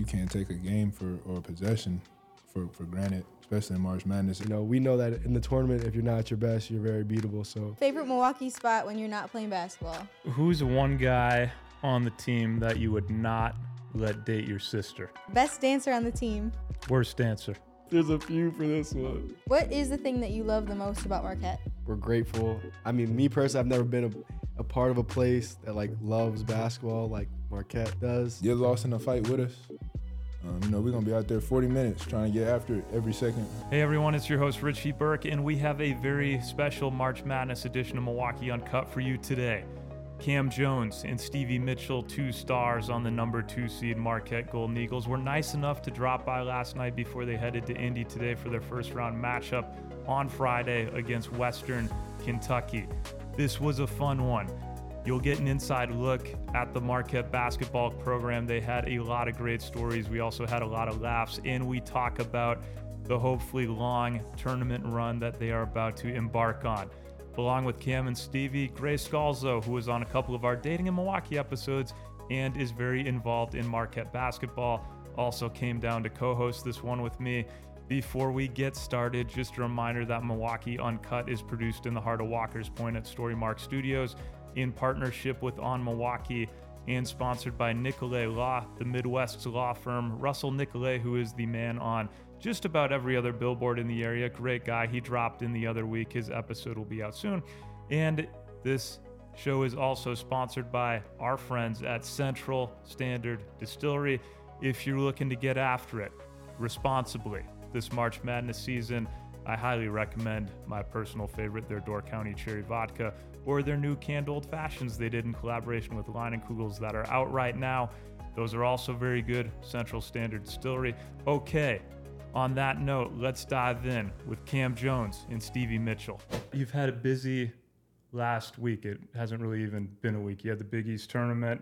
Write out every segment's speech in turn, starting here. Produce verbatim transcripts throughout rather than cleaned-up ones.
you can't take a game for or a possession for, for granted, especially in March Madness. You know, we know that in the tournament, if you're not at your best, you're very beatable. So, favorite Milwaukee spot when you're not playing basketball? Who's one guy on the team that you would not let date your sister? Best dancer on the team? Worst dancer? there's a few for this one. What is the thing that you love the most about Marquette? We're grateful. I mean, me personally, I've never been a, a part of a place that like loves basketball like Marquette does. You're lost in a fight with us. Um, you know, we're going to be out there forty minutes trying to get after it every second. Hey everyone, it's your host Richie Burke, and we have a very special March Madness edition of Milwaukee Uncut for you today. Cam Jones and Stevie Mitchell, two stars on the number two seed Marquette Golden Eagles, were nice enough to drop by last night before they headed to Indy today for their first round matchup on Friday against Western Kentucky. This was a fun one. You'll get an inside look at the Marquette basketball program. They had a lot of great stories. We also had a lot of laughs, and we talk about the hopefully long tournament run that they are about to embark on. Along with Cam and Stevie, Grace Scalzo, who was on a couple of our Dating in Milwaukee episodes and is very involved in Marquette basketball, also came down to co-host this one with me. Before we get started, just a reminder that Milwaukee Uncut is produced in the heart of Walker's Point at Storymark Studios in partnership with On Milwaukee and sponsored by Nicolay Law, the Midwest's law firm. Russell Nicolay, who is the man on just about every other billboard in the area. Great guy. He dropped in the other week. His episode will be out soon. And this show is also sponsored by our friends at Central Standard Distillery. If you're looking to get after it responsibly this March Madness season, I highly recommend my personal favorite, their Door County Cherry Vodka, or their new canned old fashions they did in collaboration with Leinenkugels that are out right now. Those are also very good. Central Standard Distillery. Okay, on that note, let's dive in with Cam Jones and Stevie Mitchell. You've had a busy last week. It hasn't really even been a week. You had the Big East tournament,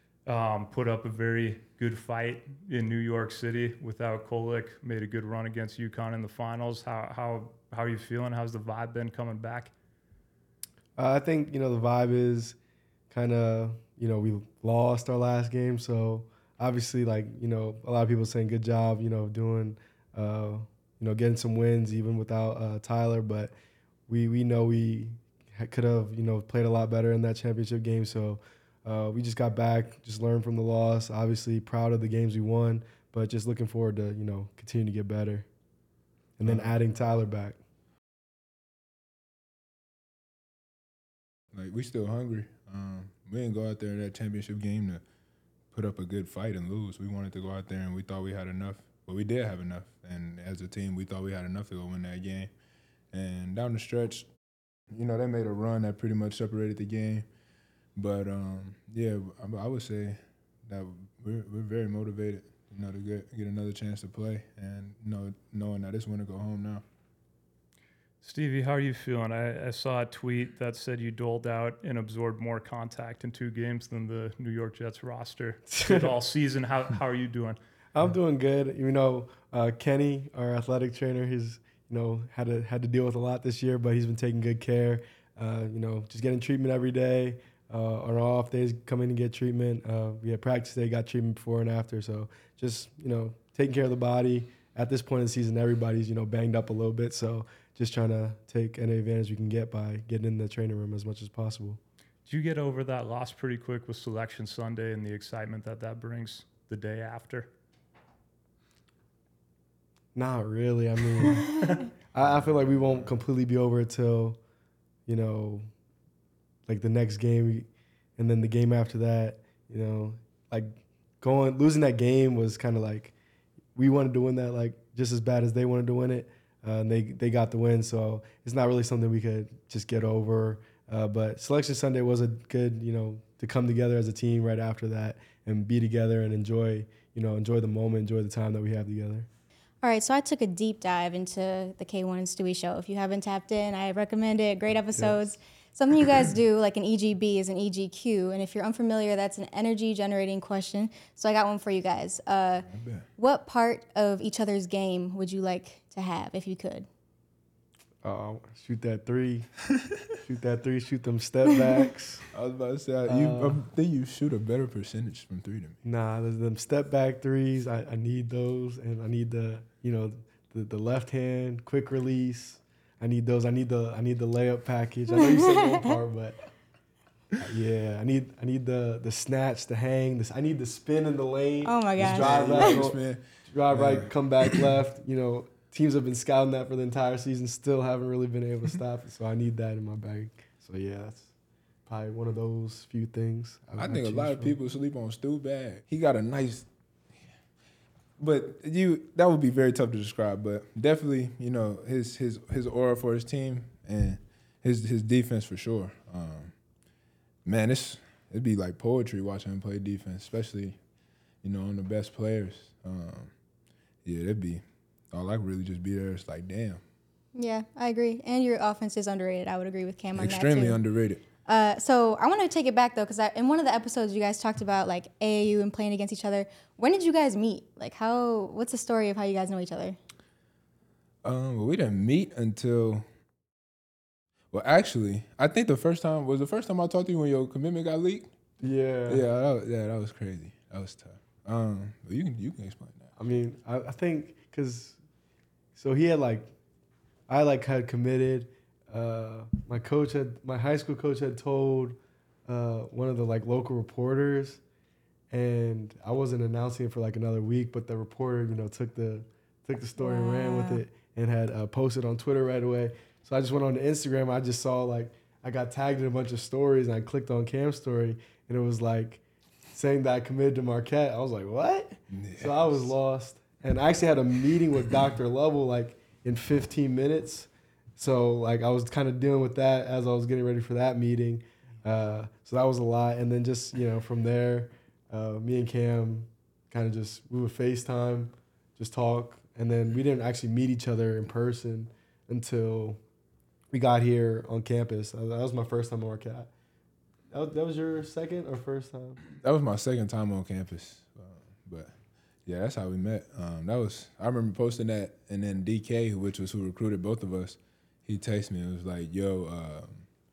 um, put up a very good fight in New York City without Kolek, made a good run against UConn in the finals. How how how are you feeling? How's the vibe been coming back? Uh, I think, you know, the vibe is kind of, you know, we lost our last game. So obviously, like, you know, a lot of people saying good job, you know, doing, uh, you know, getting some wins even without uh, Tyler. But we, we know we could have, you know, played a lot better in that championship game. So uh, we just got back, just learned from the loss. Obviously proud of the games we won, but just looking forward to, you know, continue to get better. And then adding Tyler back. Like, we still hungry. Um, we didn't go out there in that championship game to put up a good fight and lose. We wanted to go out there and we thought we had enough. But we did have enough. And as a team, we thought we had enough to go win that game. And down the stretch, you know, they made a run that pretty much separated the game. But, um, yeah, I, I would say that we're, we're very motivated, you know, to get, get another chance to play and, you know, knowing that it's win or go home now. Stevie, how are you feeling? I, I saw a tweet that said you doled out and absorbed more contact in two games than the New York Jets roster did all season. How how are you doing? I'm doing good. You know, uh, Kenny, our athletic trainer, he's, you know, had to had to deal with a lot this year, but he's been taking good care. Uh, you know, just getting treatment every day. Uh, on our off days, come in and get treatment. Uh, we had practice day, got treatment before and after. So just, you know, taking care of the body. At this point in the season, everybody's, you know, banged up a little bit. So just trying to take any advantage we can get by getting in the training room as much as possible. Did you get over that loss pretty quick with Selection Sunday and the excitement that that brings the day after? Not really. I mean, I, I feel like we won't completely be over it till, you know, like the next game. And then the game after that, you know, like going, losing that game was kind of like, we wanted to win that like just as bad as they wanted to win it. Uh, and they, they got the win, so it's not really something we could just get over. Uh, but Selection Sunday was a good, you know, to come together as a team right after that and be together and enjoy, you know, enjoy the moment, enjoy the time that we have together. All right, so I took a deep dive into the K one and Stewie show. If you haven't tapped in, I recommend it. Great episodes. Yes. Something you guys do, like an E G B, is an E G Q. And if you're unfamiliar, that's an energy-generating question. So I got one for you guys. Uh, what part of each other's game would you like to have if you could? Oh, shoot that three. shoot that three. Shoot them step backs. I was about to say, you, Uh, I think you shoot a better percentage from three than me. Nah, there's them step back threes. I, I need those, and I need the you know the, the left hand quick release. I need those. I need the I need the layup package. I know you said one part, but uh, yeah, I need I need the the snatch, the hang. This I need the spin in the lane. Oh my Just gosh. drive Yeah, right, yes, go- man. drive Yeah. right, come back left. You know, teams have been scouting that for the entire season, still haven't really been able to stop it. So I need that in my bag. So yeah, that's probably one of those few things. I think a choose lot of from. people sleep on Stu bag. He got a nice, but you that would be very tough to describe. But definitely, you know, his his his aura for his team and his his defense for sure. Um, man, it's it'd be like poetry watching him play defense, especially, you know, on the best players. Um, yeah, that'd be all I could really just be there. It's like, damn, Yeah, I agree. And your offense is underrated. I would agree with Cam on extremely that too. underrated. Uh, so I want to take it back though, because in one of the episodes you guys talked about like A A U and playing against each other. When did you guys meet? Like, how? What's the story of how you guys know each other? Um, well, we didn't meet until. Well, actually, I think the first time was the first time I talked to you when your commitment got leaked. Yeah. Yeah, that was, yeah, that was crazy. That was tough. Um, but you can you can explain that. I mean, I, I think because so he had like, I like had committed. Uh, my coach had my high school coach had told uh, one of the like local reporters, and I wasn't announcing it for like another week. But the reporter, you know, took the took the story and ran with Wow. it and had uh, posted on Twitter right away. So I just went on to Instagram. I just saw like I got tagged in a bunch of stories, and I clicked on Cam's story, and it was like saying that I committed to Marquette. I was like, what? So I was lost. And I actually had a meeting with Doctor Lovell like in fifteen minutes. So like I was kind of dealing with that as I was getting ready for that meeting. Uh, so that was a lot. And then just, you know, from there, uh, me and Cam kind of just, we would FaceTime, just talk. And then we didn't actually meet each other in person until we got here on campus. Uh, That was my first time on Marquette. That was, that was your second or first time? That was my second time on campus, uh, but yeah, that's how we met. Um, that was I remember posting that, and then D K, which was who recruited both of us, he texted me and was like, "Yo, um,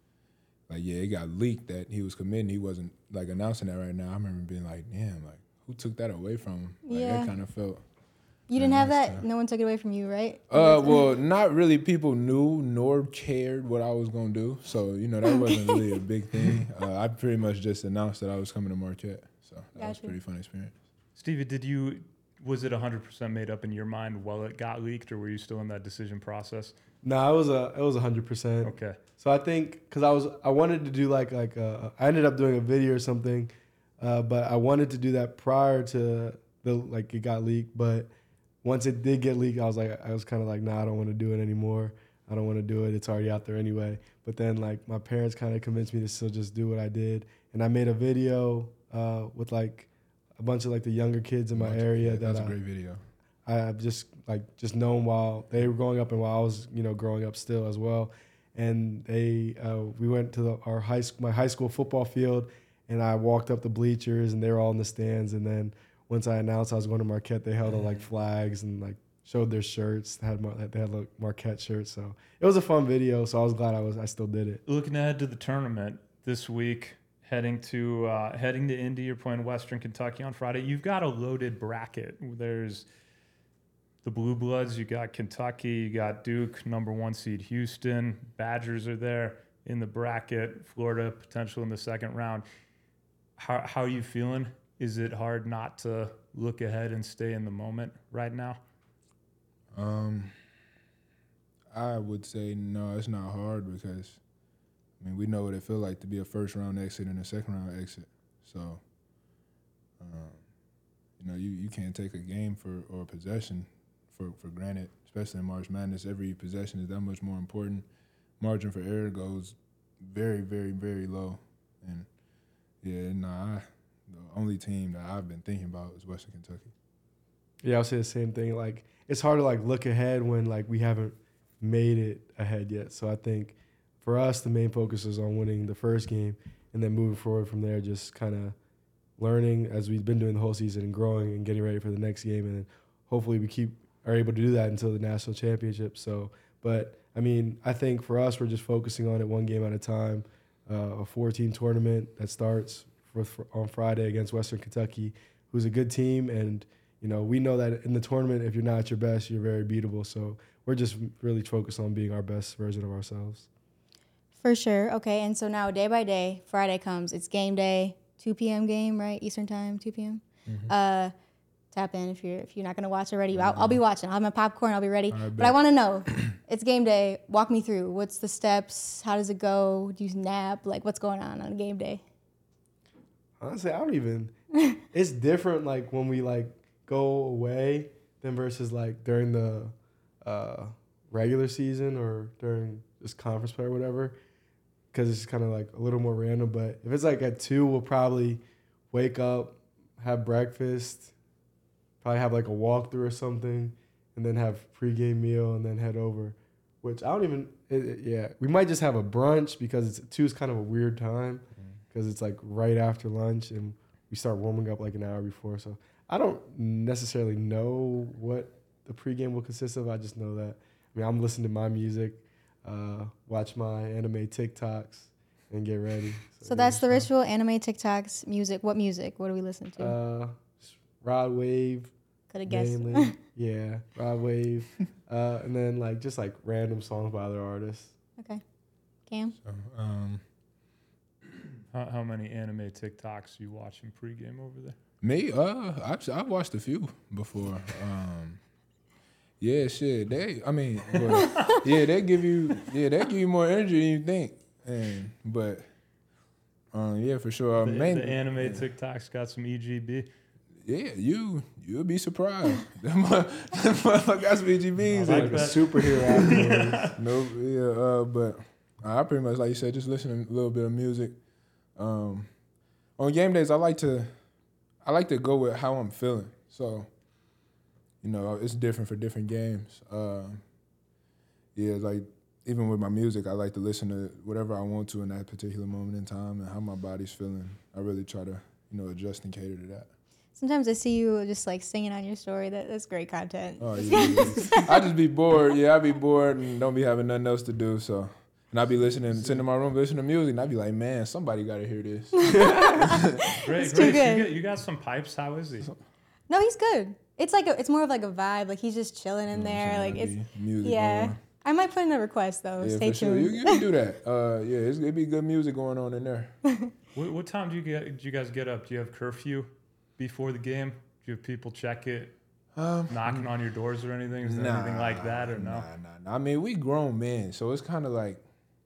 like yeah, it got leaked that he was committing. He wasn't like announcing that right now." I remember being like, "Damn, like who took that away from him?" Like Yeah. that kind of felt. You didn't Yeah, have that's that. tough. No one took it away from you, right? Uh, well, not really. People knew nor cared what I was gonna do, so you know that wasn't really a big thing. Uh, I pretty much just announced that I was coming to Marquette, so that was a Gotcha. pretty fun experience. Stevie, did you was it one hundred percent made up in your mind while it got leaked, or were you still in that decision process? No, it was a it was a hundred percent. Okay. So I think because I was I wanted to do like like uh, I ended up doing a video or something, uh, but I wanted to do that prior to the like it got leaked. But once it did get leaked, I was like I was kind of like nah, I don't want to do it anymore. I don't want to do it. It's already out there anyway. But then like my parents kind of convinced me to still just do what I did, and I made a video uh, with like a bunch of like the younger kids in my area Yeah, that that's a I, great video. I've just like just known while they were growing up and while I was you know growing up still as well, and they uh, we went to the, our high school my high school football field, and I walked up the bleachers and they were all in the stands, and then once I announced I was going to Marquette, they held up like flags and like showed their shirts. They had Mar- they had like Marquette shirts, so it was a fun video. So I was glad I was I still did it. Looking ahead to the tournament this week, heading to uh, heading to Indy. You're playing Western Kentucky on Friday. You've got a loaded bracket. There's the Blue Bloods. You got Kentucky. You got Duke, number one seed Houston. Badgers are there in the bracket. Florida potential in the second round. How how are you feeling? Is it hard not to look ahead and stay in the moment right now? Um, I would say no, it's not hard because, I mean, we know what it feels like to be a first round exit and a second round exit. So, um, you know, you, you can't take a game for or a possession for, for granted, especially in March Madness. Every possession is that much more important. Margin for error goes very, very, very low. And, yeah, nah, I, the only team that I've been thinking about is Western Kentucky. Yeah, I'll say the same thing. Like it's hard to like look ahead when like we haven't made it ahead yet. So I think for us, the main focus is on winning the first game and then moving forward from there, just kind of learning as we've been doing the whole season and growing and getting ready for the next game. And then hopefully we keep are able to do that until the national championship. So, But I mean, I think for us, we're just focusing on it one game at a time. Uh, a four-team tournament that starts for, for, on Friday against Western Kentucky, who's a good team. And, you know, we know that in the tournament, if you're not at your best, you're very beatable. So we're just really focused on being our best version of ourselves. For sure. Okay, and so now day by day, Friday comes. It's game day, two p.m. game, right? Eastern time, two p.m. Mm-hmm. Uh, tap in if you're if you're not gonna watch already. I'll, I'll be watching. I'll have my popcorn. I'll be ready. I but I want to know. It's game day. Walk me through. What's the steps? How does it go? Do you nap? Like, what's going on on a game day? Honestly, I don't even. It's different. Like when we like go away than versus like during the uh, regular season or during this conference play or whatever. Because it's kind of like a little more random. But if it's like at two, we'll probably wake up, have breakfast, probably have like a walkthrough or something, and then have pregame meal and then head over. Which I don't even, it, it, yeah. We might just have a brunch because it's two is kind of a weird time because mm-hmm. it's like right after lunch and we start warming up like an hour before. So I don't necessarily know what the pregame will consist of. I just know that, I mean, I'm listening to my music. Uh, watch my anime TikToks and get ready. So, so that's the ritual, anime TikToks, music. What music? What do we listen to? Uh, Rod Wave. Could have guessed. Yeah, Rod Wave. uh, and then like just like random songs by other artists. Okay. Cam? So, um, how, how many anime TikToks you watching pregame over there? Me? Uh, I've, I've watched a few before. Um, Yeah, shit. They, I mean, but, yeah, they give you, yeah, they give you more energy than you think. And but, um, yeah, for sure. The, Main, the anime yeah. TikToks got some E G B. Yeah, you you'll be surprised. Them motherfuckers got some E G Bs. Like a superhero afterwards. No, yeah, uh, but I pretty much, like you said, just listen to a little bit of music. Um, on game days, I like to, I like to go with how I'm feeling. So. You know, it's different for different games. Uh, yeah, like even with my music, I like to listen to whatever I want to in that particular moment in time and how my body's feeling. I really try to, you know, adjust and cater to that. Sometimes I see you just like singing on your story. That that's great content. Oh yeah, yeah. I just be bored. Yeah, I be bored and don't be having nothing else to do. So, and I be listening, sitting in my room, listening to music, and I be like, man, somebody got to hear this. Great, great. You got, you got some pipes. How is he? No, he's good. It's like a, it's more of like a vibe. Like he's just chilling in there. Like it's music yeah. Going. I might put in a request though. Yeah, Stay for tuned. Sure. You, you can do that. Uh, yeah, it's, it'd be good music going on in there. what, what time do you get? Do you guys get up? Do you have curfew before the game? Do you have people check it, um, knocking on your doors or anything? Is there nah, anything like that or no? Nah, nah, nah. I mean, we grown men, so it's kind of like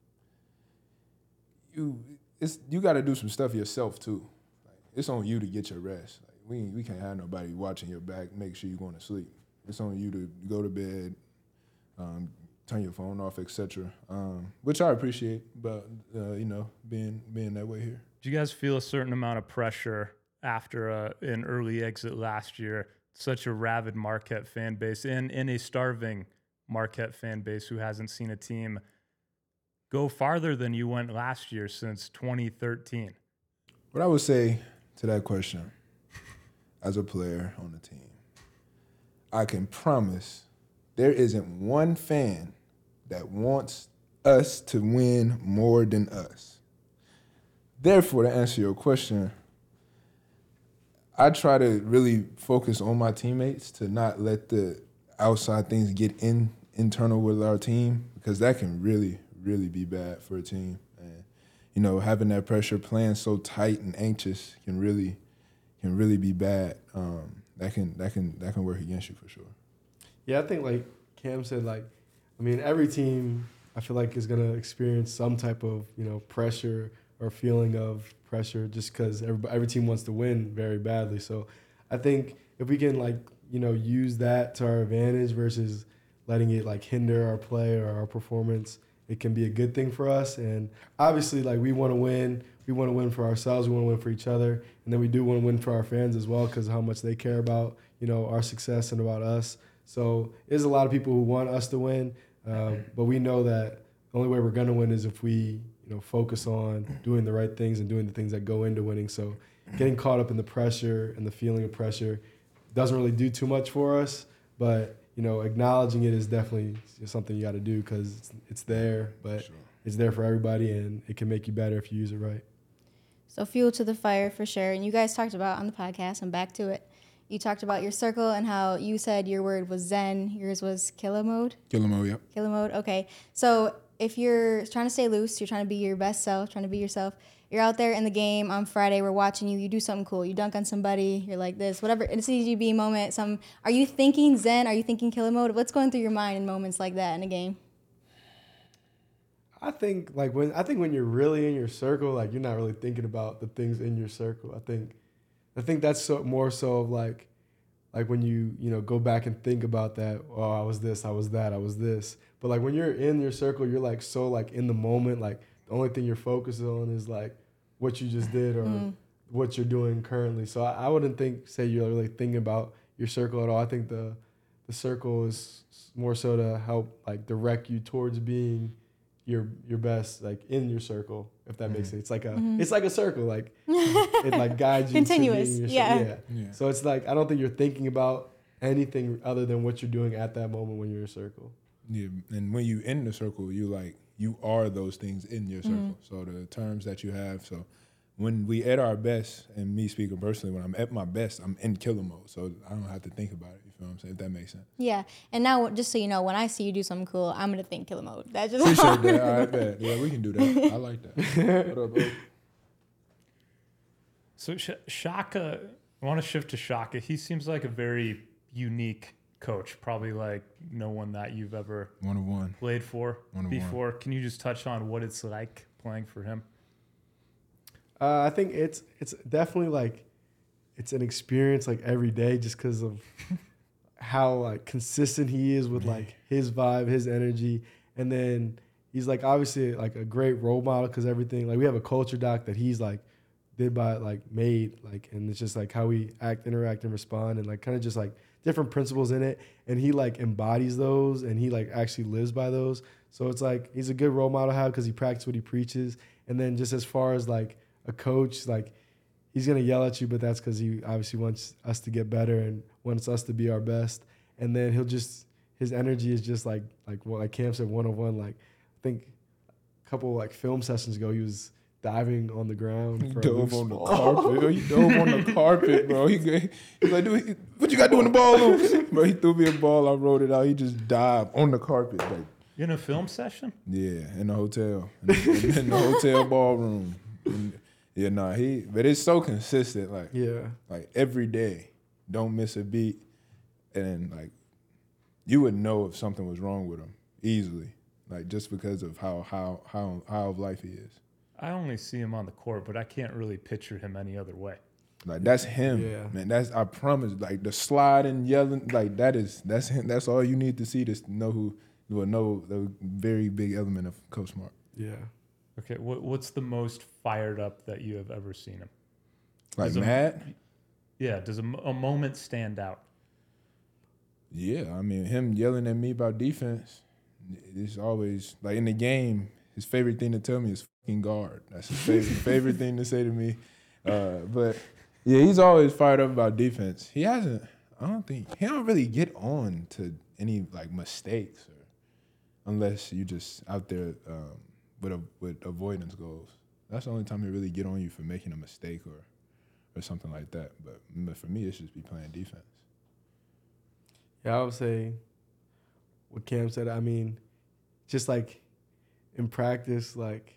you. It's you got to do some stuff yourself too. Like, it's on you to get your rest. Like, we we can't have nobody watching your back. Make sure you're going to sleep. It's on you to go to bed, um, turn your phone off, et cetera. Um, which I appreciate, but uh, you know, being being that way here. Do you guys feel a certain amount of pressure after a, an early exit last year? Such a rabid Marquette fan base and, and a starving Marquette fan base who hasn't seen a team go farther than you went last year since twenty thirteen. What I would say to that question, as a player on the team, I can promise there isn't one fan that wants us to win more than us. Therefore, to answer your question, I try to really focus on my teammates to not let the outside things get in internal with our team, because that can really, really be bad for a team. And, you know, having that pressure, playing so tight and anxious can really can really be bad. Um, that can that can that can work against you for sure. Yeah, I think like Cam said, like, I mean, every team I feel like is gonna experience some type of, you know, pressure or feeling of pressure just because every every team wants to win very badly. So I think if we can like, you know, use that to our advantage versus letting it like hinder our play or our performance, it can be a good thing for us. And obviously, like, we want to win. We want to win for ourselves. We want to win for each other. And then we do want to win for our fans as well because of how much they care about, you know, our success and about us. So there's a lot of people who want us to win, uh, but we know that the only way we're going to win is if we, you know, focus on doing the right things and doing the things that go into winning. So getting caught up in the pressure and the feeling of pressure doesn't really do too much for us. But you know, acknowledging it is definitely something you got to do because it's, it's there, but Sure. it's there for everybody, and it can make you better if you use it right. So fuel to the fire for sure. And you guys talked about on the podcast, I'm back to it. You talked about your circle and how you said your word was zen, yours was killer mode. Kill 'em all, yep. Killer mode. Okay. So if you're trying to stay loose, you're trying to be your best self, trying to be yourself. You're out there in the game on Friday. We're watching you. You do something cool. You dunk on somebody. You're like this, whatever. It's an E G B moment. Some. Are you thinking zen? Are you thinking killer mode? What's going through your mind in moments like that in a game? I think like when I think when you're really in your circle, like you're not really thinking about the things in your circle. I think, I think that's so more so of like, like when you you know go back and think about that. Oh, I was this, I was that, I was this. But like when you're in your circle, you're like so like in the moment. Like the only thing you're focused on is like what you just did or mm. what you're doing currently. So I, I wouldn't think say you're really thinking about your circle at all. I think the the circle is more so to help like direct you towards being your your best like in your circle, if that mm-hmm. makes sense. It's like a mm-hmm. it's like a circle, like it like guides you continuous to being your yeah. yeah. yeah so it's like I don't think you're thinking about anything other than what you're doing at that moment when you're in a circle. Yeah, and when you in the circle, you like you are those things in your circle. Mm-hmm. So the terms that you have. So when we at our best, and me speaking personally, when I'm at my best, I'm in killer mode. So I don't have to think about it. You feel what I'm saying? If that makes sense. Yeah, and now just so you know, when I see you do something cool, I'm gonna think killer mode. That's just appreciate that. All right, bet. Yeah, we can do that. I like that. What up, bro? So Sh- Shaka, I want to shift to Shaka. He seems like a very unique coach, probably like no one that you've ever one of one played for one before. One. Can you just touch on what it's like playing for him? Uh, I think it's it's definitely like it's an experience like every day just because of how like consistent he is with like his vibe, his energy, and then he's like obviously like a great role model because everything like we have a culture doc that he's like did by like made like and it's just like how we act, interact, and respond and like kind of just like different principles in it, and he like embodies those and he like actually lives by those. So it's like he's a good role model to have because he practices what he preaches. And then just as far as like a coach, like he's gonna yell at you, but that's because he obviously wants us to get better and wants us to be our best. And then he'll just his energy is just like like well, like Cam said, one on one. Like I think a couple like film sessions ago, he was diving on the ground. He for dove a on the ball. carpet. He dove on the carpet, bro. He, he like, dude, what you got doing the ball loose? Bro, he threw me a ball. I rolled it out. He just dived on the carpet. Like, in a film session? Yeah, in the hotel. In, in, in the hotel ballroom. And, yeah, nah, he, but it's so consistent. Like, yeah, like every day, don't miss a beat. And like, you would know if something was wrong with him easily. Like, just because of how, how, how, how of life he is. I only see him on the court, but I can't really picture him any other way. Like that's him, yeah. man. That's I promise. Like the sliding, yelling, like that is that's him. That's all you need to see to know who you will know the very big element of Coach Smart. Yeah. Okay, what what's the most fired up that you have ever seen him? Like does mad? A, yeah. Does a, a moment stand out? Yeah, I mean him yelling at me about defense. It's always like in the game. His favorite thing to tell me is fucking guard. That's his favorite favorite thing to say to me. Uh, but yeah, he's always fired up about defense. He hasn't. I don't think he don't really get on to any like mistakes, or unless you just out there um, with a, with avoidance goals. That's the only time he really get on you for making a mistake or or something like that. But, but for me, it's just be playing defense. Yeah, I would say what Cam said. I mean, just like. In practice, like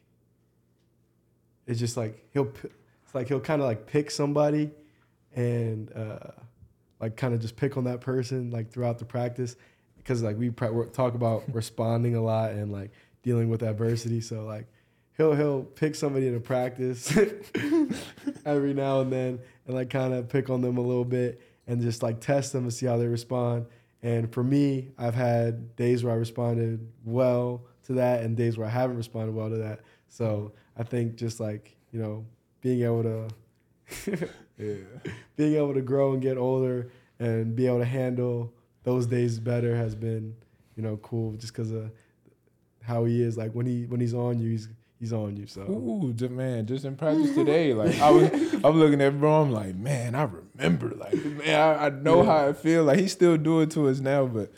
it's just like he'll, it's like he'll kind of like pick somebody, and uh, like kind of just pick on that person like throughout the practice, because like we pra- talk about responding a lot and like dealing with adversity. So like he'll he'll pick somebody in a practice every now and then, and like kind of pick on them a little bit and just like test them and see how they respond. And for me, I've had days where I responded well to that and days where I haven't responded well to that. So I think just like, you know, being able to yeah. being able to grow and get older and be able to handle those days better has been, you know, cool just because of how he is. Like when he when he's on you, he's he's on you. So ooh, just, man, just in practice today, like I was I'm looking at bro, I'm like, man, I remember, like man, I, I know yeah. how I feel. Like he still do it to us now, but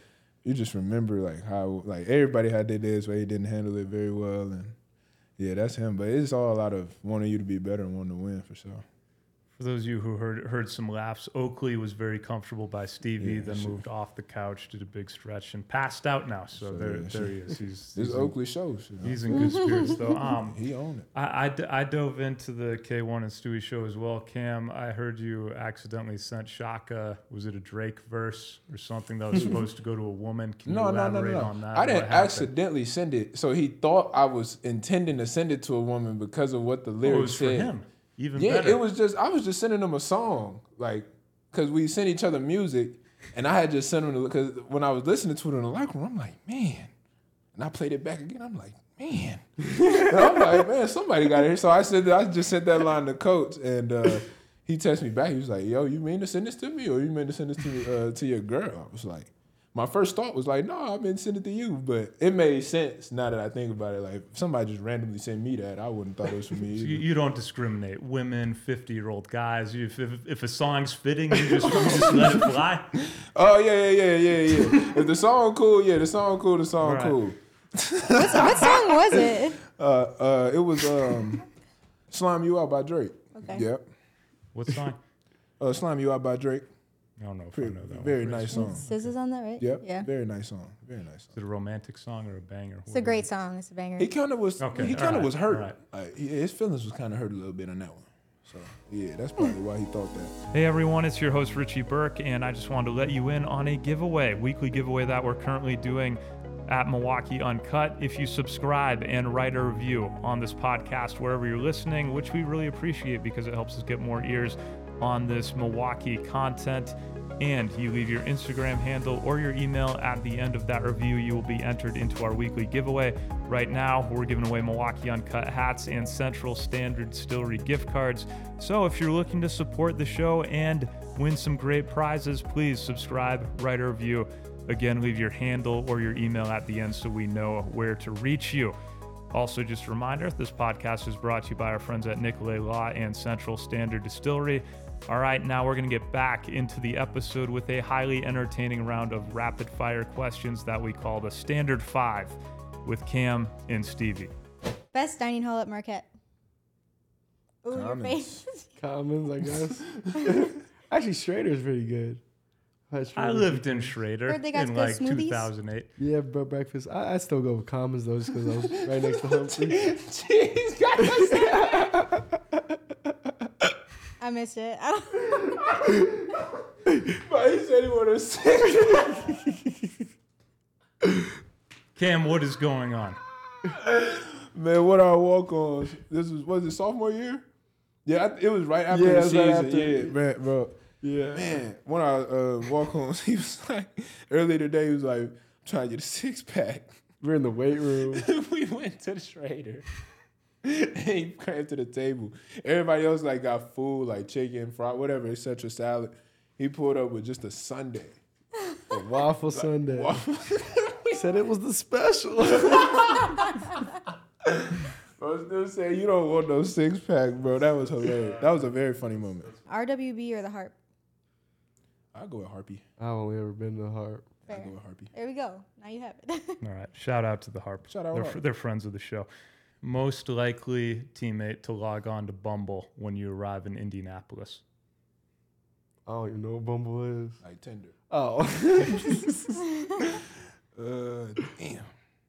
you just remember like how like everybody had their days where he didn't handle it very well, and yeah, that's him. But it's all out of wanting you to be better and wanting to win for sure. For those of you who heard heard some laughs, Oakley was very comfortable by Stevie, Yeah, then sure. moved off the couch, did a big stretch, and passed out now. So, So, there, yeah, there he is. He's, This he's, in, Oakley shows. You know? he's in good spirits, though. Um, He owned it. I, I, d- I dove into the K one and Stewie show as well. Cam, I heard you accidentally sent Shaka, was it a Drake verse or something that was supposed to go to a woman? Can No, you no, no, elaborate no, no. on that? I What didn't happened? accidentally send it. So he thought I was intending to send it to a woman because of what the Oh, it lyrics was for said. him. Even Yeah, better. it was just I was just sending him a song, like, cause we sent each other music, and I had just sent him because when I was listening to it in the locker room, I'm like, man, and I played it back again. I'm like, man, and I'm like, man, somebody got it. So I said, I just sent that line to Coach, and uh, he texted me back. He was like, yo, you mean to send this to me, or you mean to send this to me, uh, to your girl? I was like. My first thought was like, no, I've been sending it to you. But it made sense now that I think about it. Like, if somebody just randomly sent me that, I wouldn't thought it was for me So either. you, you don't discriminate. Women, fifty-year-old guys. You, if, if, if a song's fitting, you just, you just let it fly. Oh, yeah, yeah, yeah, yeah, yeah. If the song cool, yeah, the song cool, the song Right. cool. What, what song was it? Uh, uh, it was um, Slime You Out by Drake. Okay. Yep. What song? Uh, Slime You Out by Drake. I don't know if Pretty, I know that very one. nice song. Sis is on that, right? Yep. Yeah. Very nice song. Very nice song. Is it a romantic song or a banger? It's a great song. It's a banger. He kind of was. Okay, He kind of alright, was hurt. alright. Like he, his feelings was kind of hurt a little bit on that one. So yeah, that's probably why he thought that. Hey everyone, it's your host Richie Burke, and I just wanted to let you in on a giveaway, weekly giveaway that we're currently doing at Milwaukee Uncut. If you subscribe and write a review on this podcast wherever you're listening, which we really appreciate because it helps us get more ears on this Milwaukee content, and you leave your Instagram handle or your email at the end of that review, you will be entered into our weekly giveaway. Right now, we're giving away Milwaukee Uncut hats and Central Standard Distillery gift cards. So if you're looking to support the show and win some great prizes, please subscribe, write a review. Again, leave your handle or your email at the end so we know where to reach you. Also, just a reminder, this podcast is brought to you by our friends at Nicolay Law and Central Standard Distillery. All right, now we're going to get back into the episode with a highly entertaining round of rapid fire questions that we call the Standard Five with Cam and Stevie. Best dining hall at Marquette. Ooh, your Commons. face. Commons, I guess. Actually, Schrader's pretty good. Had I Schrader. lived in Schrader Heard they got in good like smoothies? two thousand eight. Yeah, but breakfast. I I still go with Commons though, just because I was right next to Humphrey. Jeez, guys. I missed it. I don't But he said he wanted to say. Cam, what is going on? Man, what our walk-ons? This was was it sophomore year? Yeah, I, it was right after Yeah, the it was right season. after. Yeah, man, bro. Yeah. Man, one of our uh, walk-ons, he was like earlier today. He was like trying to get a six-pack. We're in the weight room. We went to the Schrader. And he came to the table. Everybody else like got food, like chicken, fried, whatever, et cetera, salad. He pulled up with just a sundae. A waffle Sunday. Waffle. Said it was the special. I was still saying, you don't want no six pack, bro. That was hilarious. That was a very funny moment. R W B or the Harp? I'll go with Harpy. I've only ever been to the Harp. I'll Fair. go with Harpy. There we go. Now you have it. All right, shout out to the Harp. Shout out they're, Harp. they're friends of the show. Most likely teammate to log on to Bumble when you arrive in Indianapolis. I don't even know what Bumble is. Like Tinder. Oh. Uh, damn.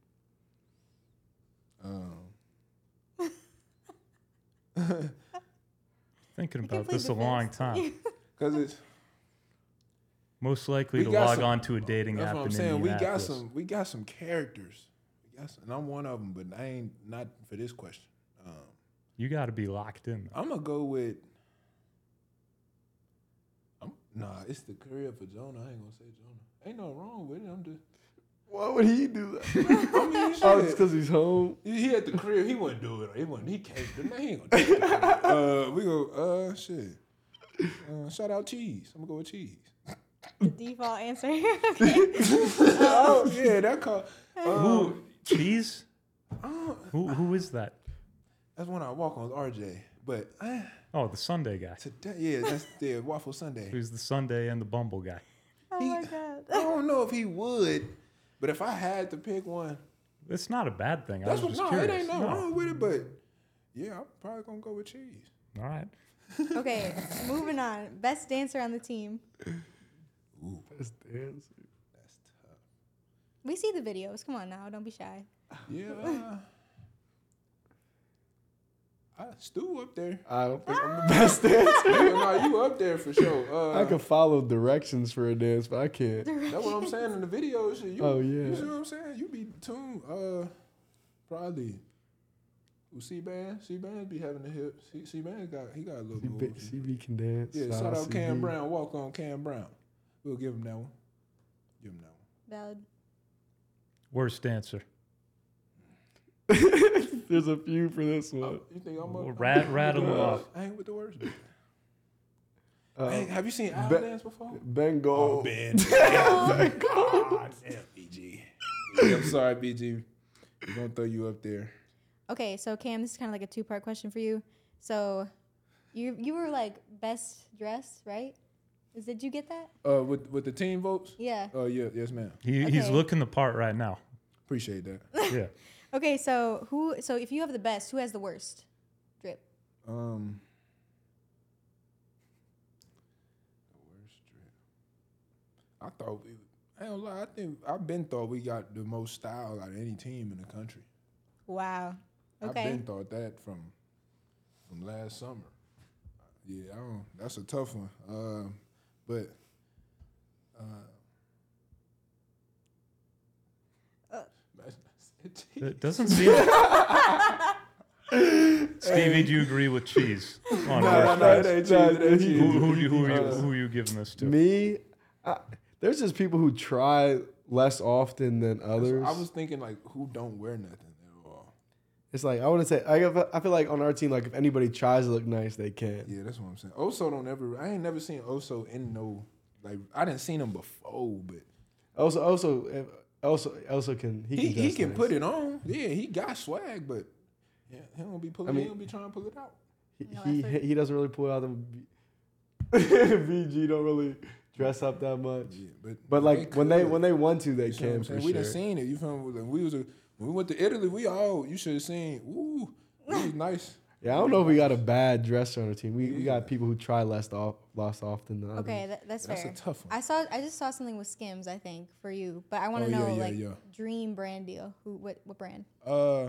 Um, Thinking You can about plead this the a long fifth. time. Cause it's Most likely We to got log some- on to a dating that's app what I'm in saying. We got Indianapolis. some. We got some characters. We got some, and I'm one of them, but I ain't not for this question. Um, You got to be locked in. I'm gonna go with. I'm, nah, it's the career for Jonah. I ain't gonna say Jonah. Ain't no wrong with it. I'm just. Why would he do that? I mean, shit. Oh, it's because he's home. He he at the crib. He wouldn't do it. He wouldn't. He can't do it. He ain't gonna do it. Uh, we go. Uh, shit. Uh, shout out Cheese. I'm gonna go with Cheese. The default answer. Okay. Oh yeah, that call. Who? Um, Cheese? uh, Who? Who is that? that's when I walk on R J. But uh, Oh, the Sunday guy. today, yeah, that's the Waffle Sunday. Who's the Sunday and the Bumble guy? Oh He- my god. I don't know if he would, But if I had to pick one, It's not a bad thing. I that's was what. just No, curious. it ain't nothing No. wrong with it. But yeah, I'm probably gonna go with cheese. All right. Okay, moving on. Best dancer on the team. Ooh, Best dancer. that's tough. We see the videos. Come on now, don't be shy. Yeah. Uh, I Stu up there. I don't think I'm the best dancer. Yeah, no, you up there for sure. Uh, I can follow directions for a dance, but I can't. That's what I'm saying in the videos. You, Oh, yeah. You see what I'm saying? You be tuned. Uh, probably. Who C Band? C Band be having the hips. C C Band got he got a little C B, moves. C B can dance. Yeah, Shout shout out C B. Cam Brown. Walk on Cam Brown. We'll give him that one. Give him that one. Valid. Worst dancer. There's a few for this one. Oh, you think I'm Well, up? rat- rattle them off. I ain't with the worst. Uh, Hey, have you seen Al Be- dance before? Bengal. Oh, Ben. God damn, B G. Yeah, I'm sorry, B G. We're gonna throw you up there. Okay, so Cam, this is kind of like a two-part question for you. So, you you were like best dressed, right? Is did you get that? Uh, with with the team votes. Yeah. Oh yeah, yes, ma'am. He, He's Okay. looking the part right now. Appreciate that. Yeah. Okay, so who? So if you have the best, who has the worst drip? Um, the worst drip. I thought we. I don't lie. I think I've been thought we got the most style out of any team in the country. Wow. I've Okay. been thought that from from last summer. Yeah, I don't. That's a tough one. Um, but. Uh, Uh. It doesn't seem. Stevie, do you agree with cheese? On No, worst no, no, it dress? ain't cheese. Nah, It ain't he- cheese. Who, who, do you- who, are you, Uh, who are you giving this to? Me, I, there's just people who try less often than others. I was thinking like who don't wear nothing at all. It's like I wouldn't say. I, feel- I feel like on our team, like if anybody tries to look nice, they can. Yeah, that's what I'm saying. Oso don't ever. I ain't never seen Oso in no like. I didn't seen him before, but Also, also, if- also, also can he, he can, he dress can nice. put it on. Yeah, he got swag, but yeah, he don't be pulling. I mean- he don't be trying to pull it out. He No he, effort. he doesn't really pull out the. V G don't really dress up that much. Yeah, but But like when they could. when they want to, they You see what can I'm for saying? We sure. done seen it. You feel me? Like, we was a, when we went to Italy. We all you should have seen. Ooh, it was nice. Yeah, I don't know if we got a bad dresser on our team. We we got people who try less off less often than others. Okay, that, that's, That's fair. a tough one. I saw. I just saw something with Skims. I think for you, but I want Oh, to yeah, know yeah, like yeah. dream brand deal. Who? What? What brand? Uh,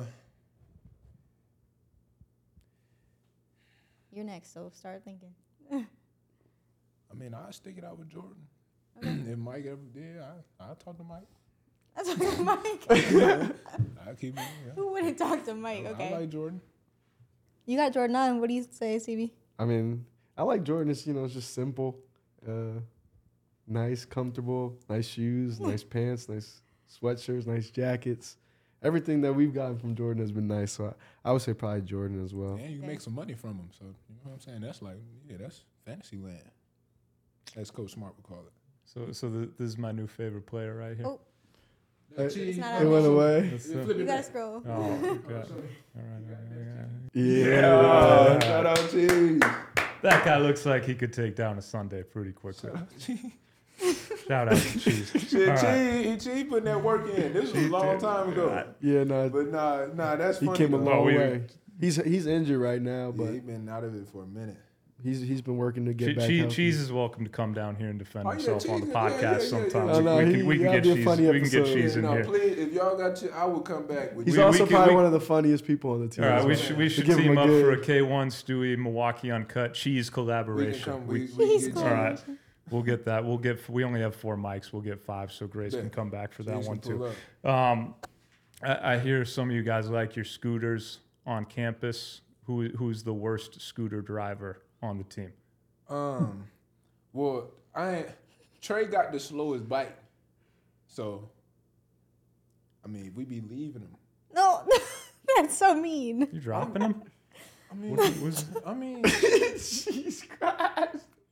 You're next, so start thinking. I mean, I stick it out with Jordan. If Mike ever did, I I talk to Mike. That's what Mike. I keep it. Yeah. Who wouldn't talk to Mike? I- Okay. I like Jordan. You got Jordan on. What do you say, C B? I mean, I like Jordan. It's you know, it's just simple, uh, nice, comfortable, nice shoes, nice pants, nice sweatshirts, nice jackets. Everything that we've gotten from Jordan has been nice. So I, I would say probably Jordan as well. And you Okay. make some money from him. So you know what I'm saying? That's like, yeah, that's fantasy land. As Coach Smart would call it. So, so the, this is my new favorite player right here. Oh, Uh, It's not it on went there. away. That's, Yeah, uh, flip you it gotta back. scroll. oh, okay. All right, all right, Yeah. Yeah. Shout out Cheese. That guy looks like he could take down a Sunday pretty quickly. Shout out to Cheese. Shit, All right. Cheese, Cheese putting that work in. This was a long time ago. Yeah, no, But nah, nah, that's he funny. came a though. long Oh, we- way. He's he's injured right now, Yeah, but he been out of it for a minute. he's he's been working to get Che- back. Che- healthy. Cheese is welcome to come down here and defend Oh, yeah, himself on the Cheese, yeah, podcast yeah, yeah, sometime. yeah. Oh, no, we he- can, we can that'd get be a Cheese. funny We can get episode. Cheese Yeah, in no, here. please, if y'all got Cheese, I will come back with He's you. we also can- probably we- one of the funniest people on the team. All right, as we well. should we should give him team a up for a good- K one Stewie Milwaukee Uncut Cheese We can collaboration. come. We- We, we Cheese can get all you. right, we'll get that. We'll get. We only have four mics. We'll get five, so Grace Yeah. can come back for that Cheese one can pull too. up. Um, I, I hear some of you guys like your scooters on campus. Who who's the worst scooter driver on the team? Um, well, I ain't, Trey got the slowest bike, so I mean, we be leaving him. No, that's so mean. You dropping him? I mean, What was- I mean, Jesus Christ.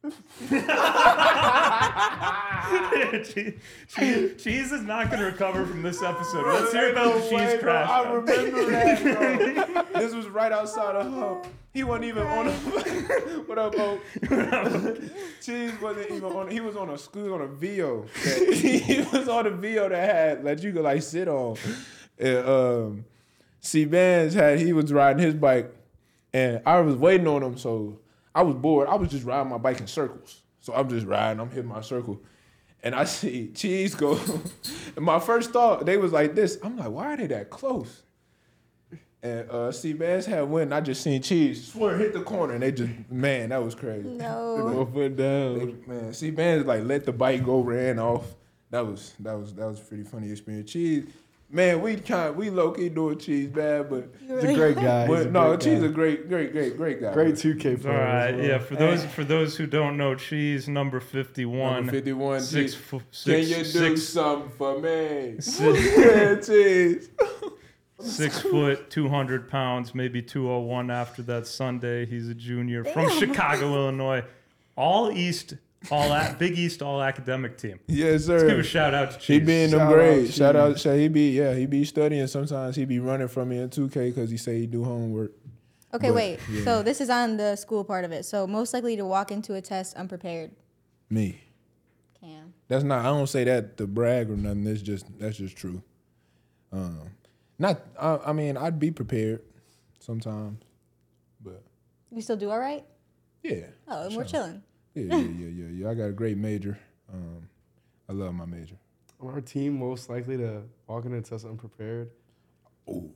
cheese, cheese, cheese is not going to recover from this episode. Let's hear about the cheese Wait, crash. bro, I remember that, bro. This was right outside of home. He wasn't even on a. What up, Bo? Cheese wasn't even on. He was on a school on a Vio. That, he was on a Vio that had that you could like sit on. And um, C Bands had he was riding his bike, and I was waiting on him, so I was bored. I was just riding my bike in circles. So I'm just riding. I'm hitting my circle, and I see Cheese go. And my first thought, they was like this. I'm like, why are they that close? And uh, C Bands had went, and I just seen Cheese swear hit the corner, and they just, man, that was crazy. No. Both went down. They, man, C Bands like let the bike go, ran off. That was that was that was a pretty funny experience. Cheese, man, we kind we low key doing Cheese bad, but He's a great guy. but He's a no, great Cheese guy. a great great great great guy. Great two K All player. right, as well. yeah. For those for those who don't know, Cheese number fifty-one. Number fifty-one. Six, Cheese. fo- Can six, you do six, something for me? six, Yeah, Cheese. six foot, two hundred pounds, maybe two oh one after that Sunday. He's a junior from Damn. Chicago, Illinois. All East, all at Big East, all academic team. Yes, sir. Let's give a shout out to Cheese. He be in them Shout out grades. Cheese. Shout out, shout, he be yeah, he be studying. Sometimes he be running from me in two K because he say he do homework. Okay, But, wait. yeah. So this is on the school part of it. So most likely to walk into a test unprepared. Me. Cam. That's not. I don't say that to brag or nothing. That's just that's just true. Um, not. I, I mean, I'd be prepared sometimes, but You still do all right? yeah. Oh, and sure. we're chilling. Yeah, yeah, yeah, yeah, yeah. I got a great major. Um, I love my major. On our team, most likely to walk into a test unprepared. Oh,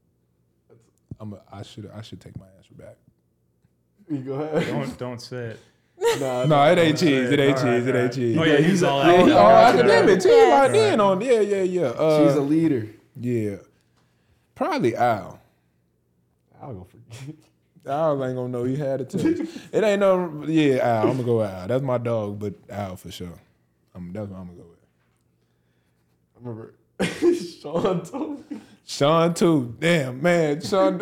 I'm. A, I should. I should take my answer back. You go ahead. Don't don't say it. Nah, No, it ain't cheese. It ain't All right, cheese. It all ain't right. cheese. Oh yeah, he's all Yeah, Oh, he's oh, all academic. Cheese Yeah. locked in on. Yeah, yeah, yeah. Uh, She's a leader. yeah. Probably Al. I'll go for Al ain't gonna know he had it too. It ain't no. Yeah, Al. I'm gonna go with Al. That's my dog, but Al for sure. I'm, that's what I'm gonna go with. I remember Sean told me. Sean too. Damn, man. Sean.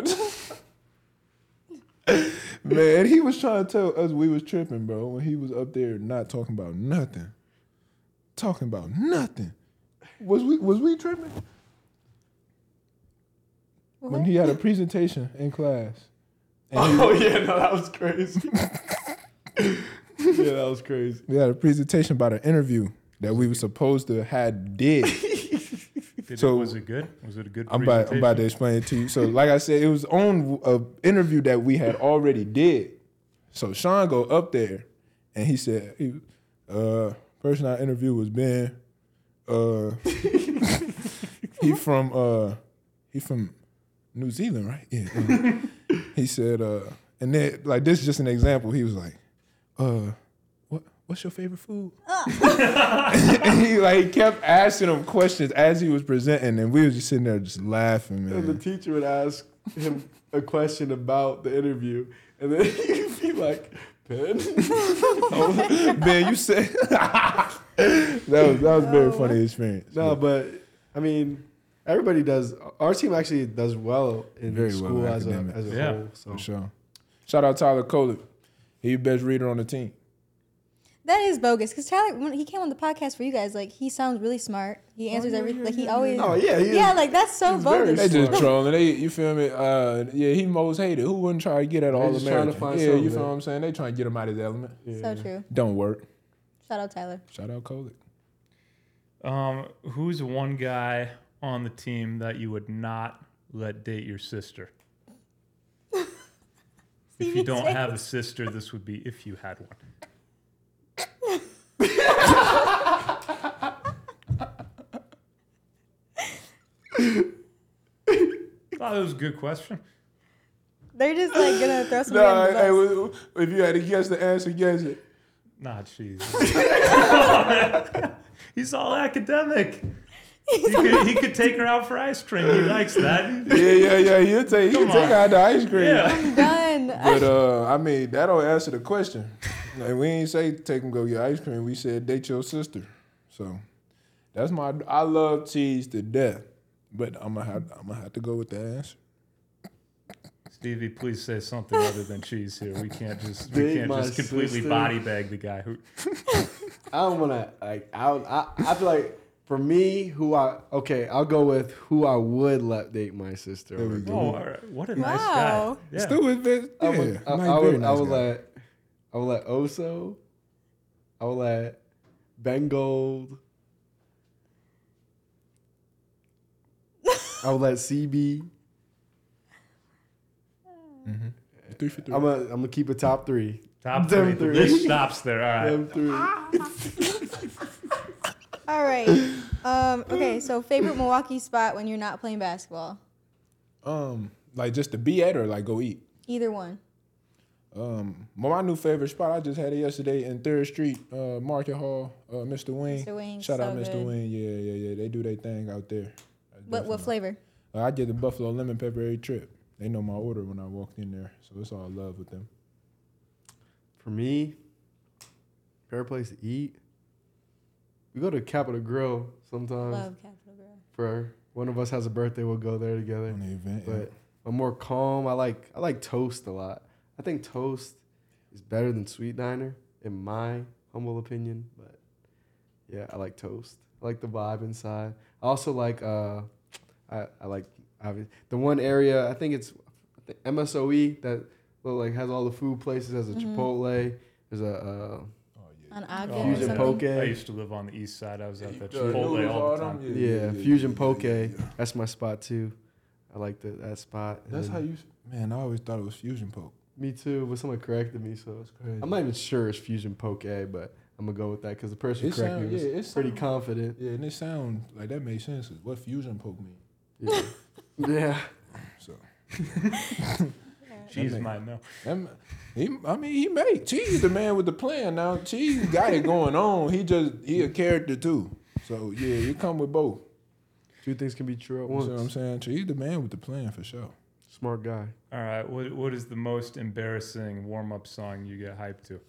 Man, he was trying to tell us we was tripping, bro, when he was up there not talking about nothing. Talking about nothing. Was we was we tripping? When he had a presentation in class. And he- Oh yeah, no, that was crazy. Yeah, that was crazy. we had a presentation about an interview that we were supposed to had did. Did So- it, was it good? Was it a good I'm about, I'm about to presentation? explain it to you. So, like I said, it was on an interview that we had already did. So Sean go up there, and he said, he, uh, "Person I interviewed was Ben. Uh, he from uh, he from New Zealand, right? Yeah." uh." He said, uh, and then like this is just an example. He was like, "Uh, what what's your favorite food?" And he like kept asking him questions as he was presenting, and we was just sitting there just laughing, And the man. teacher would ask him a question about the interview, and then he'd be like, "Ben." Ben, you said that was that was a very funny experience. No, but I mean, everybody does. Our team actually does well in Very well school as a academic. as a Yeah. whole. So for sure. Shout out Tyler Coley. He the best reader on the team. That is bogus because Tyler, when he came on the podcast for you guys, like he sounds really smart. He answers yeah, everything. yeah, Like he yeah, always. oh yeah, he is. Yeah, like that's so he's very bogus. They just Smart. trolling. They, you feel me? Uh, yeah, he most hated. Who wouldn't try to get at all just trying to American? find Yeah, you something, feel man. what I'm saying? They trying to get him out of his element. Yeah. So true. Don't work. Shout out Tyler. Shout out Coley. Um, who's one guy on the team that you would not let date your sister? If you Stevie's don't face. have a sister, this would be if you had one. Thought that was a good question. They're just like gonna throw some. Nah, random hey, bus. if you had to guess the answer, guess it. Nah, jeez. He's all academic. He could, he could take her out for ice cream. He likes that. Yeah, yeah, yeah. He'll take, he can Come take on. out the ice cream. Yeah. Done. But uh, I mean, that don't answer the question. Like, we ain't say take him go get ice cream. We said date your sister. So that's my. I love cheese to death, but I'm gonna have. I'm gonna have to go with that answer. Stevie, please say something other than cheese here. We can't just we Date can't my just completely sister. body bag the guy who. I don't want to like. I, I I feel like for me, who I okay, I'll go with who I would let date my sister. There we go. Oh, all right. What a nice Wow. guy. Yeah. Still with Vince. Yeah, I would, I, nice, I very would, nice I would guy. let, I would let Oso. I would let Ben Gold. I would let C B. Mm-hmm. Three for three. I'm gonna, I'm gonna keep a top three. Top Them three. The three. list stops there. All right. Them three. All right. Um, okay, so favorite Milwaukee spot when you're not playing basketball? Um, like just to be at or like go eat. Either one. Um, well, my new favorite spot, I just had it yesterday in Third Street, uh, Market Hall, uh, Mister Wing. Mister Wing, Shout so out Mister good. Wing. Yeah, yeah, yeah. They do their thing out there. That's What what definitely- flavor? Uh, I did the Buffalo Lemon Pepper every trip. They know my order when I walked in there, so it's all love with them. For me, favorite place to eat. We go to Capitol Grill sometimes. Love Capitol Grill. For one of us has a birthday, we'll go there together. On the event, yeah. But I'm more calm. I like I like Toast a lot. I think Toast is better than Sweet Diner, in my humble opinion. But yeah, I like Toast. I like the vibe inside. I also like uh, I, I like obvi- the one area. I think it's I think M S O E that well, like has all the food places. Has a Mhm. Chipotle. There's a uh, Oh, yeah. On yeah. Ogden Oh, or Fusion something. Poke. I used to live on the east side. I was at that Yeah, Chipotle noodles, all the them, time. yeah, Fusion yeah, Poke. yeah, yeah. That's my spot too. I like the, that spot. And That's then- how you. Man, I always thought it was Fusion Poke. Me too, but someone corrected me, so That's crazy. I'm not even sure it's Fusion Poke, but I'm gonna go with that because the person who It corrected sound- me was yeah, it pretty sound- confident. Yeah, and it sounds like that makes sense. What Fusion Poke mean? Yeah, yeah. So. Cheese That might know. That, he, I mean, he made Cheese the man with the plan. Now Cheese got it going on. He just he a character too. So yeah, you come with both. Two things can be true at You once. see what I'm saying? Cheese the man with the plan for sure. Smart guy. All right. What what is the most embarrassing warm up song you get hyped to?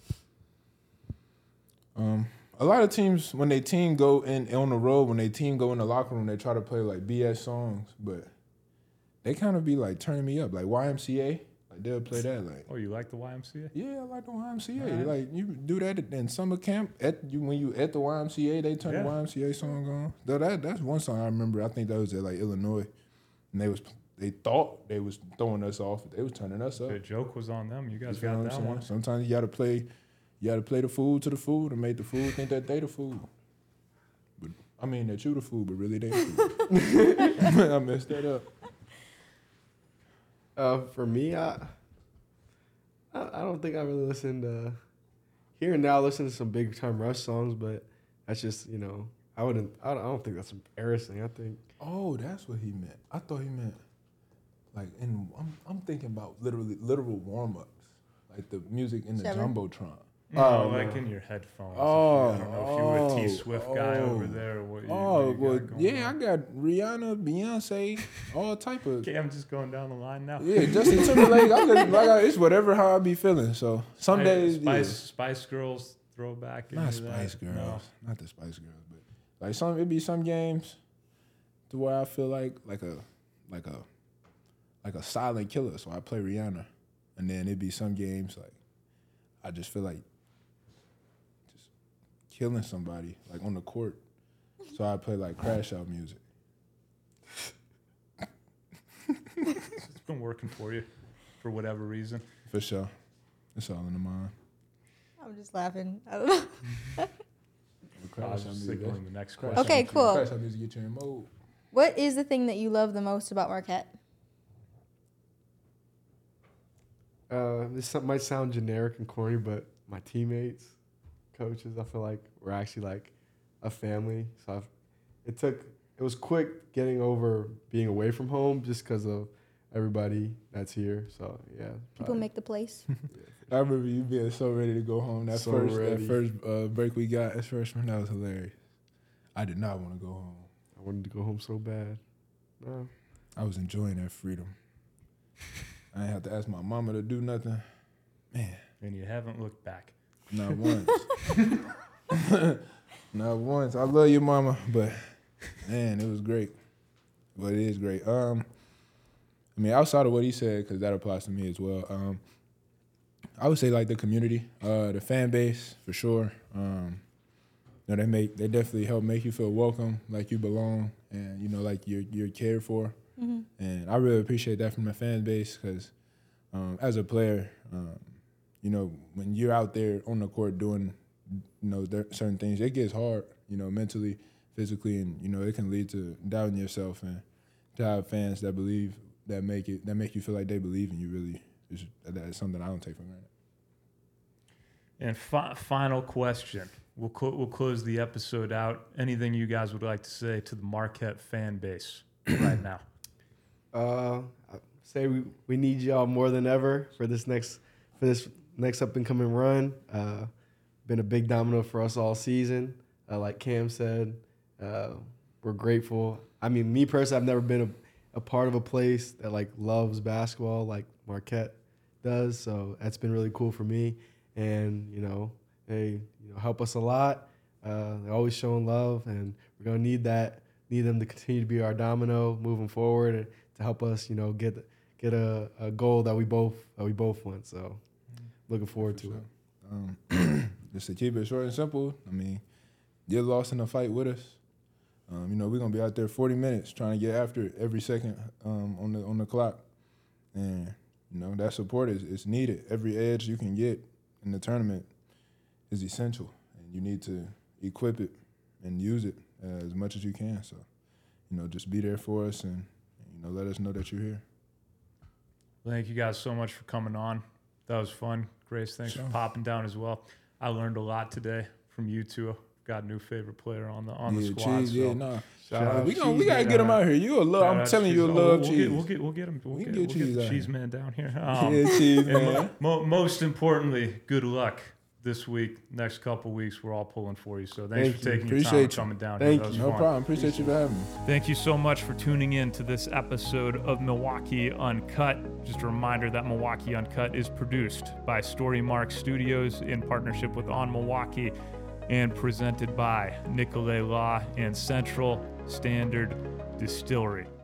Um, a lot of teams when they team go in on the road, when they team go in the locker room, they try to play like B S songs, but they kind of be like turning me up, like Y M C A. Like they'll play that like. Oh, you like the Y M C A? Yeah, I like the Y M C A. Alright. Like you do that in summer camp. At you when you at the Y M C A, they turn Yeah. the Y M C A song on. Though that that's one song I remember. I think that was at like Illinois, and they was they thought they was throwing us off. They was turning us up. The joke was on them. You You guys feel got what I'm that saying? one. Sometimes you gotta play, you gotta play the fool to the fool to make the fool think that they the fool. But I mean that you the fool, but really they the fool. I messed that up. Uh, for me, I, I I don't think I really listened. Uh, here and now, I listen to some big time Rush songs, but that's just you know I wouldn't. I don't, I don't think that's embarrassing. I think Oh, that's what he meant. I thought he meant like in. I'm I'm thinking about literally literal warm ups, like the music in the Sever. jumbotron. No, Oh, like no. in your headphones. Oh, I don't know if you were a T oh, Swift guy over oh. there or what you, Oh what you well, got going yeah, on. I got Rihanna, Beyonce, all type of. Okay, I'm just going down the line now. Yeah, Justin Timberlake. I just, like I, it's whatever how I be feeling. So some Spice- days, Spice, yeah. Spice Girls throwback. Not into that. Spice Girls, No. not the Spice Girls, but like some it be some games to where I feel like like a like a like a silent killer. So I play Rihanna, and then it be some games like I just feel like just killing somebody like on the court. So I play like crash out music. It's been working for you for whatever reason. For sure, it's all in the mind. I'm just laughing. I don't know. The I crash was out just music, signaling the next crash question. Okay, out- cool. Crash out music get you in mode. What is the thing that you love the most about Marquette? uh, this so- might sound generic and corny, but my teammates, coaches, I feel like we're actually like a family. So I've, it took it was quick getting over being away from home just because of everybody that's here. So yeah, People probably. make the place. I remember you being so ready to go home. That So first ready. that first uh, break we got as freshmen, that was hilarious. I did not want to go home. I wanted to go home so bad. No. I was enjoying that freedom. I didn't have to ask my mama to do nothing. Man, And you haven't looked back. not once. Not once. I love you, mama, but man, it was great. But it is great. Um, I mean, outside of what he said, because that applies to me as well. Um, I would say like the community, uh, the fan base for sure. Um, you know, they make they definitely help make you feel welcome, like you belong, and you know, like you're you're cared for. Mm-hmm. And I really appreciate that from the fan base because um, as a player, um, you know, when you're out there on the court doing, you know, there, certain things, it gets hard, you know, mentally, physically, and you know, it can lead to doubting yourself. And to have fans that believe, that make it, that make you feel like they believe in you, really, is that's something I don't take for granted. And fi- final question. We'll cl- we'll close the episode out. Anything you guys would like to say to the Marquette fan base right now? Uh, I say we, we need y'all more than ever for this next for this next up and coming run. Uh, been a big domino for us all season. Uh, like Cam said, uh, we're grateful. I mean, me personally, I've never been a, a part of a place that like loves basketball like Marquette does. So that's been really cool for me. And you know, they you know help us a lot. Uh, they're always showing love, and we're gonna need that. Need them to continue to be our domino moving forward, and to help us, you know, get get a, a goal that we both that we both want. So, looking forward to sure. it. Um, just to keep it short and simple, I mean, get lost in the fight with us. Um, you know, we're gonna be out there forty minutes trying to get after it every second um, on the on the clock, and you know that support is, is needed. Every edge you can get in the tournament is essential, and you need to equip it and use it uh, as much as you can. So, you know, just be there for us and, you know, let us know that you're here. Thank you guys so much for coming on. That was fun. Grace, thanks Sure. for popping down as well. I learned a lot today from you two. Got a new favorite player on the on the yeah, squad. Cheese, so yeah, nah. shout Uh, out we gonna, Cheese we gotta Man. get him out here. You a love. Shout I'm out telling Cheese. you, a Oh, love we'll cheese. Get, we'll get we'll get him. We'll We get, can we'll get get Cheese the out Cheese here. Man down here. Um, yeah, cheese, and man. mo- most importantly, good luck this week. Next couple weeks, we're all pulling for you. So thanks Thank for you. taking your time Appreciate and you. coming down Thank here. That was you. No fun. problem. Appreciate you for having me. Thank you so much for tuning in to this episode of Milwaukee Uncut. Just a reminder that Milwaukee Uncut is produced by Storymark Studios in partnership with On Milwaukee and presented by Nicolay Law and Central Standard Distillery.